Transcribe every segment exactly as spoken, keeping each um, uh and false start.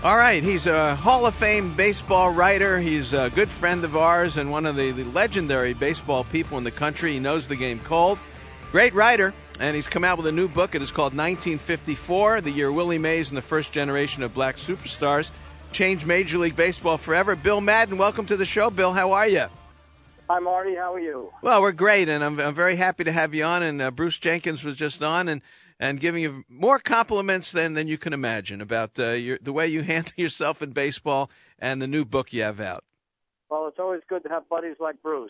All right, he's a Hall of Fame baseball writer. He's a good friend of ours and one of the, the legendary baseball people in the country. He knows the game cold. Great writer, and he's come out with a new book. It is called nineteen fifty-four, the year Willie Mays and the first generation of black superstars changed Major League Baseball forever. Bill Madden, welcome to the show. Bill, how are you? Hi, Marty. How are you? Well, we're great, and I'm, I'm very happy to have you on. And uh, Bruce Jenkins was just on, and and giving you more compliments than, than you can imagine about uh, your, the way you handle yourself in baseball and the new book you have out. Well, it's always good to have buddies like Bruce.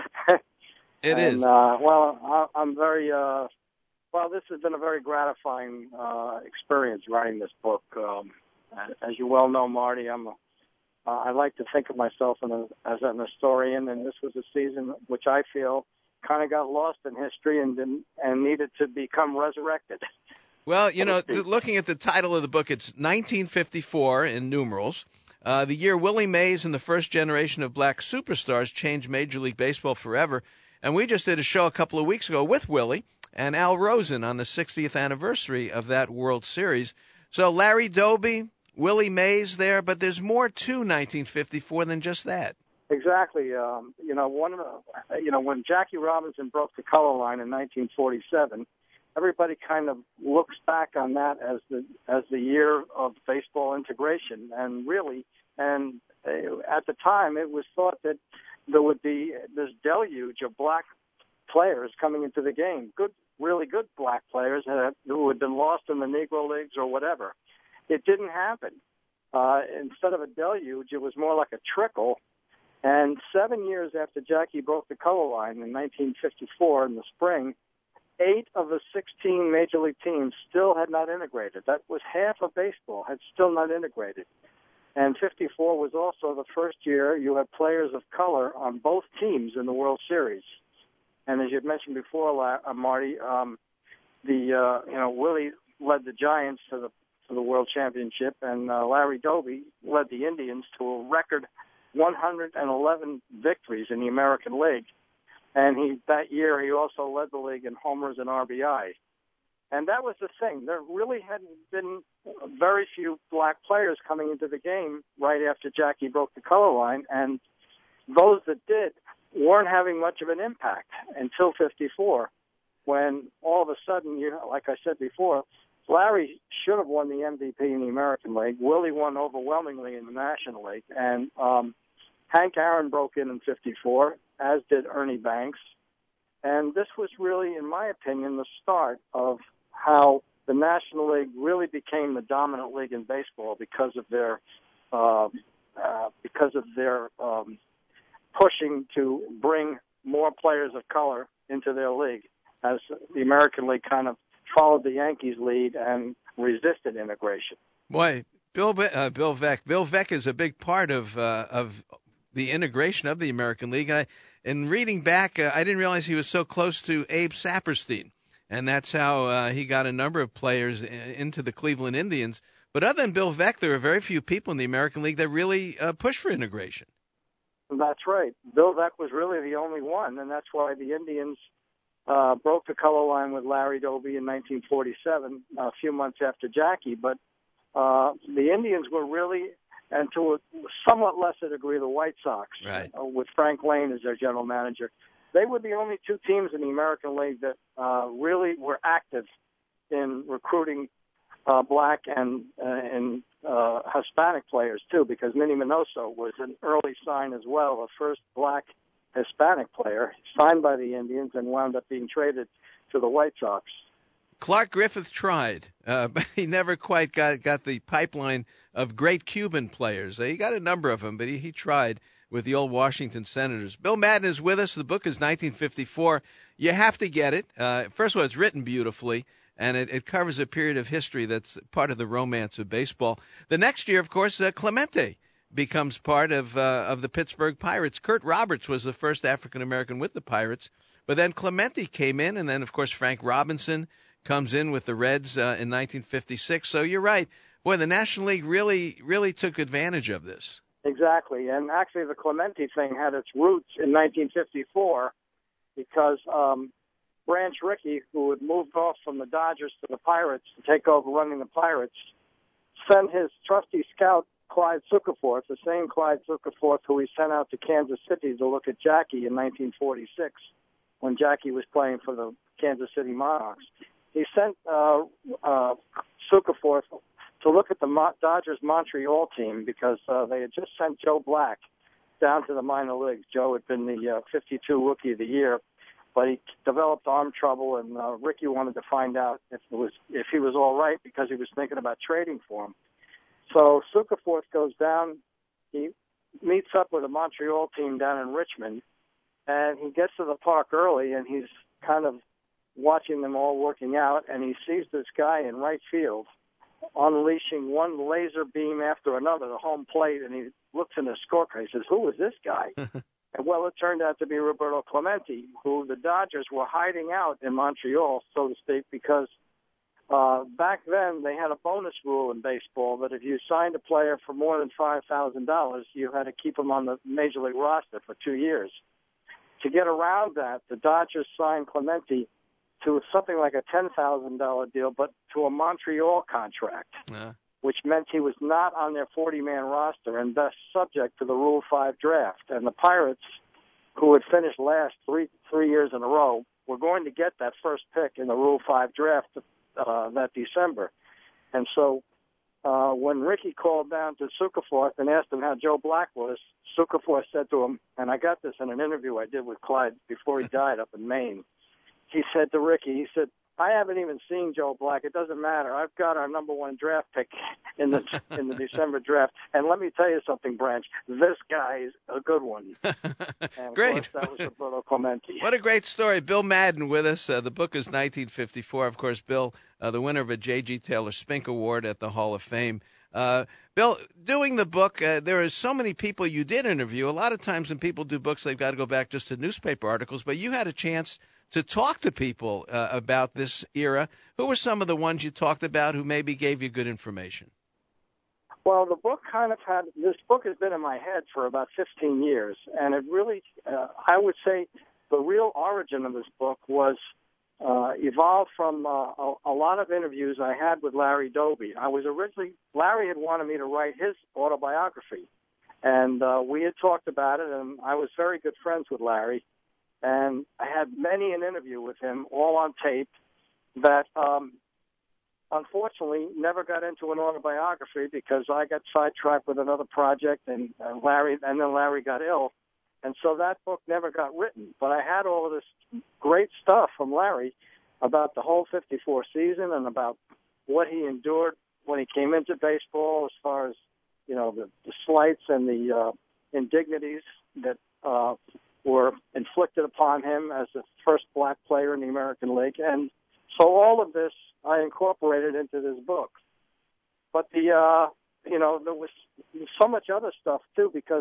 It and, is. Uh, well, I, I'm very, uh, well, this has been a very gratifying uh, experience writing this book. Um, as you well know, Marty, I'm a, uh, I like to think of myself in a, as an historian, and this was a season which I feel kind of got lost in history and didn't, and needed to become resurrected. Well, you know, th- looking at the title of the book, it's nineteen fifty-four in numerals, uh, the year Willie Mays and the first generation of black superstars changed Major League Baseball forever. And we just did a show a couple of weeks ago with Willie and Al Rosen on the sixtieth anniversary of that World Series. So Larry Doby, Willie Mays there, but there's more to nineteen fifty-four than just that. Exactly. Um, you know, one of the, you know, when Jackie Robinson broke the color line in nineteen forty-seven, everybody kind of looks back on that as the as the year of baseball integration, and really, and uh, at the time, it was thought that there would be this deluge of black players coming into the game, good, really good black players uh, who had been lost in the Negro Leagues or whatever. It didn't happen. Uh, instead of a deluge, it was more like a trickle. And seven years after Jackie broke the color line in nineteen fifty-four in the spring, eight of the sixteen major league teams still had not integrated. That was half of baseball, had still not integrated. And fifty-four was also the first year you had players of color on both teams in the World Series. And as you had mentioned before, uh, Marty, um, the uh, you know Willie led the Giants to the to the World Championship, and uh, Larry Doby led the Indians to a record one hundred eleven victories in the American League. And he that year he also led the league in homers and R B I. And that was the thing. There really hadn't been very few black players coming into the game right after Jackie broke the color line, and those that did weren't having much of an impact until fifty-four, when all of a sudden, you know, like I said before, Larry should have won the M V P in the American League. Willie won overwhelmingly in the National League, and um, Hank Aaron broke in in fifty-four, as did Ernie Banks. And this was really, in my opinion, the start of how the National League really became the dominant league in baseball because of their uh, uh, because of their um, pushing to bring more players of color into their league, as the American League kind of followed the Yankees' lead and resisted integration. Boy, Bill uh, Bill Veeck. Bill Veeck is a big part of uh, of the integration of the American League. I, in reading back, uh, I didn't realize he was so close to Abe Saperstein, and that's how uh, he got a number of players into the Cleveland Indians. But other than Bill Veeck, there are very few people in the American League that really uh, push for integration. That's right. Bill Veeck was really the only one, and that's why the Indians uh, broke the color line with Larry Doby in nineteen forty-seven, a few months after Jackie. But uh, the Indians were really, and to a somewhat lesser degree, the White Sox, right, uh, with Frank Lane as their general manager. They were the only two teams in the American League that uh, really were active in recruiting uh, black and uh, and uh, Hispanic players too, because Minnie Minoso was an early sign as well, the first black Hispanic player signed by the Indians and wound up being traded to the White Sox. Clark Griffith tried, uh, but he never quite got, got the pipeline of great Cuban players. Uh, he got a number of them, but he, he tried with the old Washington Senators. Bill Madden is with us. The book is nineteen fifty-four. You have to get it. Uh, first of all, it's written beautifully, and it, it covers a period of history that's part of the romance of baseball. The next year, of course, uh, Clemente becomes part of uh, of the Pittsburgh Pirates. Kurt Roberts was the first African-American with the Pirates, but then Clemente came in, and then, of course, Frank Robinson comes in with the Reds uh, in nineteen fifty-six. So you're right. Boy, the National League really, really took advantage of this. Exactly. And actually the Clemente thing had its roots in nineteen fifty-four because um, Branch Rickey, who had moved off from the Dodgers to the Pirates to take over running the Pirates, sent his trusty scout, Clyde Suckerforth, the same Clyde Suckerforth who he sent out to Kansas City to look at Jackie in nineteen forty-six when Jackie was playing for the Kansas City Monarchs. He sent uh, uh, Suckerforth to look at the Mo- Dodgers Montreal team because uh, they had just sent Joe Black down to the minor leagues. Joe had been the uh, fifty-two Rookie of the Year, but he developed arm trouble, and uh, Ricky wanted to find out if it was if he was all right because he was thinking about trading for him. So Suckerforth goes down. He meets up with a Montreal team down in Richmond, and he gets to the park early, and he's kind of watching them all working out, and he sees this guy in right field unleashing one laser beam after another, the home plate, and he looks in his scorecard. He says, "Who is this guy?" And well, it turned out to be Roberto Clemente, who the Dodgers were hiding out in Montreal, so to speak, because uh, back then they had a bonus rule in baseball that if you signed a player for more than five thousand dollars, you had to keep him on the Major League roster for two years. To get around that, the Dodgers signed Clemente to something like a ten thousand dollars deal, but to a Montreal contract, uh. which meant he was not on their forty-man roster and thus subject to the Rule five draft. And the Pirates, who had finished last three three years in a row, were going to get that first pick in the Rule five draft uh, that December. And so uh, when Ricky called down to Suckerforth and asked him how Joe Black was, Suckerforth said to him, and I got this in an interview I did with Clyde before he died up in Maine, he said to Ricky, he said, "I haven't even seen Joe Black. It doesn't matter. I've got our number one draft pick in the in the December draft. And let me tell you something, Branch. This guy is a good one." And Great. Of course, that was Roberto Clemente. What a great story. Bill Madden with us. Uh, the book is nineteen fifty-four. Of course, Bill, uh, the winner of a J G. Taylor Spink Award at the Hall of Fame. Uh, Bill, doing the book, uh, there are so many people you did interview. A lot of times when people do books, they've got to go back just to newspaper articles, but you had a chance to talk to people uh, about this era. Who were some of the ones you talked about who maybe gave you good information? Well, the book kind of had, this book has been in my head for about fifteen years, and it really, uh, I would say the real origin of this book was uh, evolved from uh, a, a lot of interviews I had with Larry Doby. I was originally, Larry had wanted me to write his autobiography, and uh, we had talked about it, and I was very good friends with Larry. And I had many an interview with him, all on tape, that um, unfortunately never got into an autobiography because I got sidetracked with another project, and uh, Larry, and then Larry got ill, and so that book never got written. But I had all of this great stuff from Larry about the whole fifty-four season and about what he endured when he came into baseball, as far as you know the, the slights and the uh, indignities that. Uh, were inflicted upon him as the first black player in the American League. And so all of this I incorporated into this book. But the, uh, you know, there was so much other stuff, too, because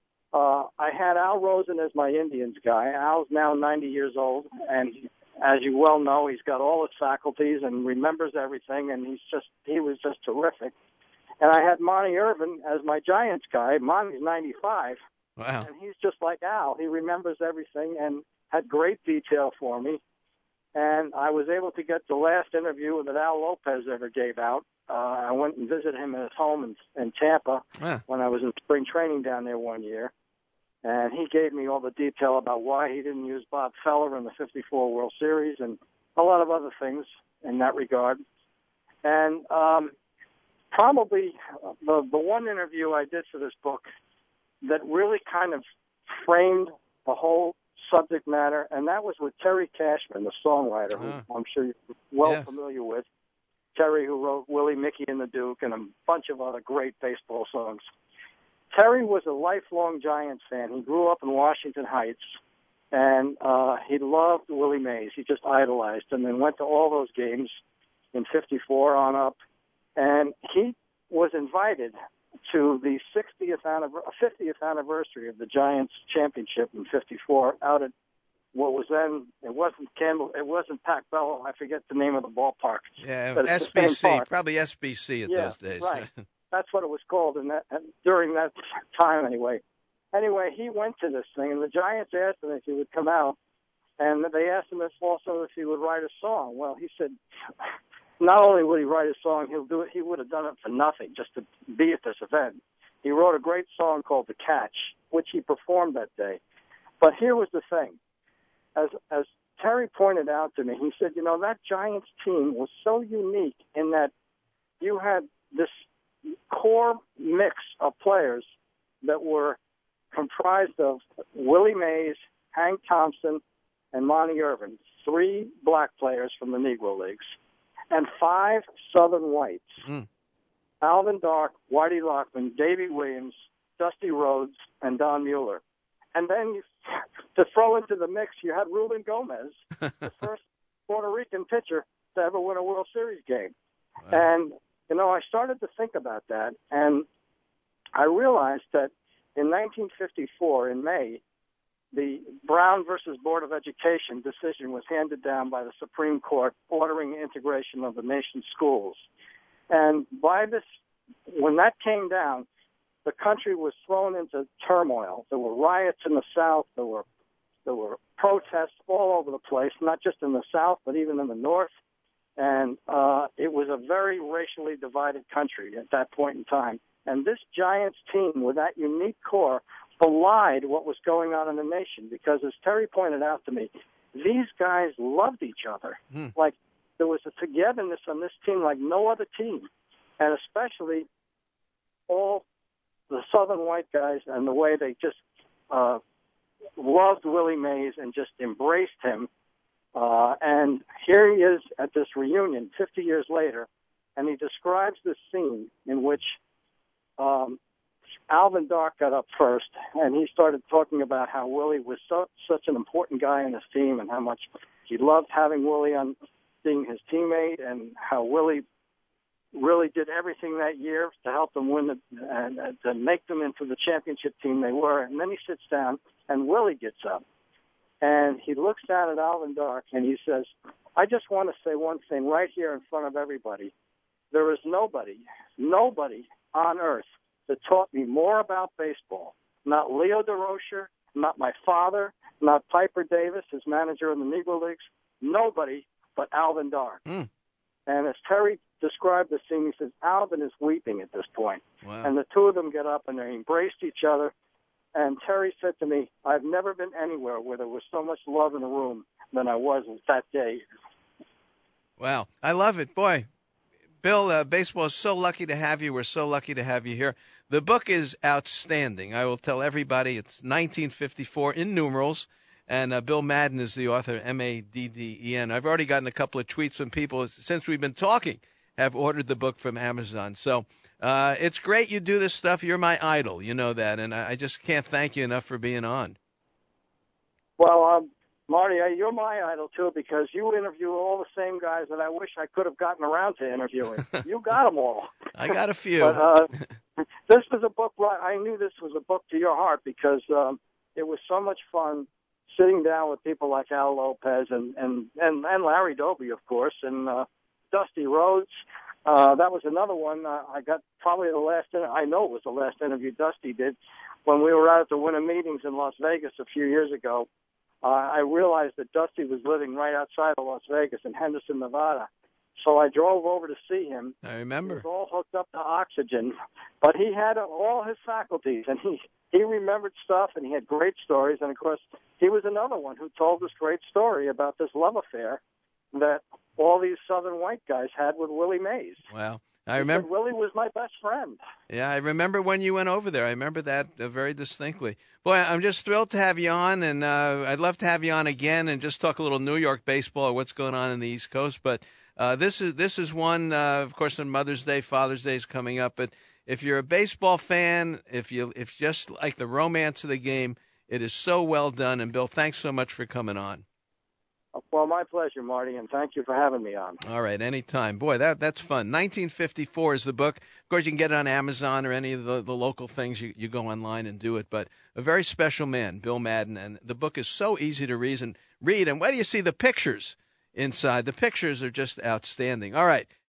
uh, I had Al Rosen as my Indians guy. Al's now ninety years old, and as you well know, he's got all his faculties and remembers everything, and he's just he was just terrific. And I had Monty Irvin as my Giants guy. Monty's ninety-five. Wow. And he's just like Al. He remembers everything and had great detail for me. And I was able to get the last interview that Al Lopez ever gave out. Uh, I went and visited him at his home in, in Tampa ah. when I was in spring training down there one year. And he gave me all the detail about why he didn't use Bob Feller in the fifty-four World Series and a lot of other things in that regard. And um, probably the, the one interview I did for this book that really kind of framed the whole subject matter, and that was with Terry Cashman, the songwriter, uh, who I'm sure you're well yes. familiar with. Terry, who wrote Willie, Mickey, and the Duke, and a bunch of other great baseball songs. Terry was a lifelong Giants fan. He grew up in Washington Heights, and uh, he loved Willie Mays. He just idolized him and went to all those games in fifty-four on up. And he was invited to the sixtieth, fiftieth anniversary of the Giants championship in fifty-four out at what was then, it wasn't Campbell, it wasn't Pac Bell, I forget the name of the ballpark. Yeah, S B C, probably S B C at yeah, those days. Right. That's what it was called in that, during that time anyway. Anyway, he went to this thing, and the Giants asked him if he would come out, and they asked him if also if he would write a song. Well, he said, not only would he write a song, he'll do it. He would have done it for nothing just to be at this event. He wrote a great song called "The Catch," which he performed that day. But here was the thing: as as Terry pointed out to me, he said, "You know, that Giants team was so unique in that you had this core mix of players that were comprised of Willie Mays, Hank Thompson, and Monty Irvin, three black players from the Negro Leagues, and five Southern whites, mm. Alvin Dark, Whitey Lockman, Davey Williams, Dusty Rhodes, and Don Mueller. And then you, to throw into the mix, you had Ruben Gomez, the first Puerto Rican pitcher to ever win a World Series game. Wow. And, you know, I started to think about that, and I realized that in nineteen fifty-four, in May, the Brown versus Board of Education decision was handed down by the Supreme Court ordering integration of the nation's schools. And by this, when that came down, the country was thrown into turmoil. There were riots in the South. There were there were protests all over the place, not just in the South, but even in the North. And uh, it was a very racially divided country at that point in time. And this Giants team, with that unique core, belied what was going on in the nation, because, as Terry pointed out to me, these guys loved each other. Hmm. Like, there was a togetherness on this team like no other team, and especially all the Southern white guys and the way they just uh, loved Willie Mays and just embraced him. Uh, and here he is at this reunion fifty years later, and he describes this scene in which um, Alvin Dark got up first, and he started talking about how Willie was so, such an important guy in his team and how much he loved having Willie on being his teammate, and how Willie really did everything that year to help them win the, and uh, to make them into the championship team they were. And then he sits down, and Willie gets up, and he looks down at Alvin Dark, and he says, "I just want to say one thing right here in front of everybody. There is nobody, nobody on earth that taught me more about baseball. Not Leo DeRocher, not my father, not Piper Davis, his manager in the Negro Leagues, nobody but Alvin Dark." Mm. And as Terry described the scene, he says, Alvin is weeping at this point. Wow. And the two of them get up and they embraced each other. And Terry said to me, "I've never been anywhere where there was so much love in the room than I was that day." Wow. I love it. Boy, Bill, uh, baseball is so lucky to have you. We're so lucky to have you here. The book is outstanding. I will tell everybody it's nineteen fifty-four in numerals, and uh, Bill Madden is the author, M A D D E N. I've already gotten a couple of tweets from people since we've been talking have ordered the book from Amazon. So uh, it's great you do this stuff. You're my idol. You know that, and I, I just can't thank you enough for being on. Well, um, Marty, you're my idol, too, because you interview all the same guys that I wish I could have gotten around to interviewing. You got them all. I got a few. But, uh, this was a book, I knew this was a book to your heart, because um, it was so much fun sitting down with people like Al Lopez and, and, and, and Larry Doby, of course, and uh, Dusty Rhodes. Uh, that was another one. Uh, I got probably the last, I know it was the last interview Dusty did when we were out at the Winter Meetings in Las Vegas a few years ago. Uh, I realized that Dusty was living right outside of Las Vegas in Henderson, Nevada. So I drove over to see him. I remember. He was all hooked up to oxygen, but he had all his faculties, and he, he remembered stuff, and he had great stories. And, of course, he was another one who told this great story about this love affair that all these Southern white guys had with Willie Mays. Wow. I remember. He said, Willie was my best friend. Yeah, I remember when you went over there. I remember that uh, very distinctly. Boy, I'm just thrilled to have you on, and uh, I'd love to have you on again and just talk a little New York baseball or what's going on in the East Coast. But uh, this is this is one, uh, of course, on Mother's Day, Father's Day is coming up. But if you're a baseball fan, if you if you just like the romance of the game, it is so well done. And Bill, thanks so much for coming on. Well, my pleasure, Marty, and thank you for having me on. All right, anytime. Boy, that that's fun. nineteen fifty-four is the book. Of course, you can get it on Amazon or any of the, the local things. You, you go online and do it. But a very special man, Bill Madden, and the book is so easy to read. And, read. And where do you see the pictures inside? The pictures are just outstanding. All right.